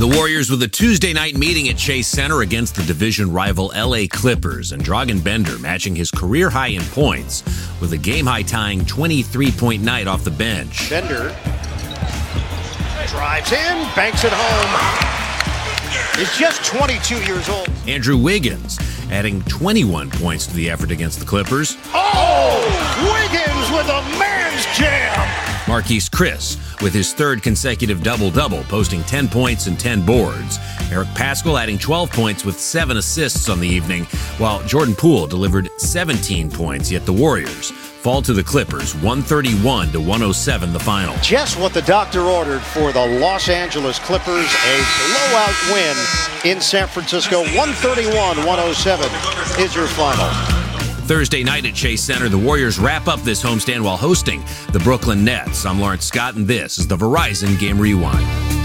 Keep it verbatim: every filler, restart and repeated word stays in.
The Warriors with a Tuesday night meeting at Chase Center against the division rival L A Clippers, and Dragan Bender matching his career high in points with a game-high tying twenty-three point night off the bench. Bender drives in, banks it home. He's just twenty-two years old. Andrew Wiggins adding twenty-one points to the effort against the Clippers. Oh! Wiggins with a man's jam! Marquise Chris with his third consecutive double-double, posting ten points and ten boards. Eric Paschall adding twelve points with seven assists on the evening, while Jordan Poole delivered seventeen points, yet the Warriors fall to the Clippers, one thirty-one to one oh seven the final. Just what the doctor ordered for the Los Angeles Clippers, a blowout win in San Francisco. one thirty-one to one oh seven is your final. Thursday night at Chase Center, the Warriors wrap up this homestand while hosting the Brooklyn Nets. I'm Lawrence Scott, and this is the Verizon Game Rewind.